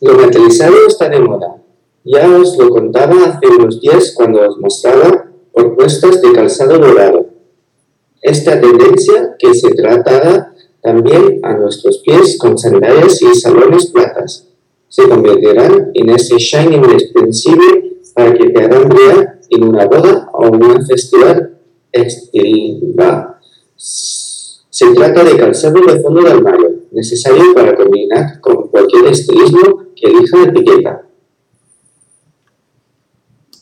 Lo metalizado está de moda. Ya os lo contaba hace unos días cuando os mostraba propuestas de calzado dorado. Esta tendencia que se tratará también a nuestros pies con sandalias y salones platas. Se convertirán en ese shine indispensable para que te hagan brillar en una boda o en un festival estival. Se trata de calzado de fondo de armario, necesario para combinar con cualquier estilismo que elija la etiqueta.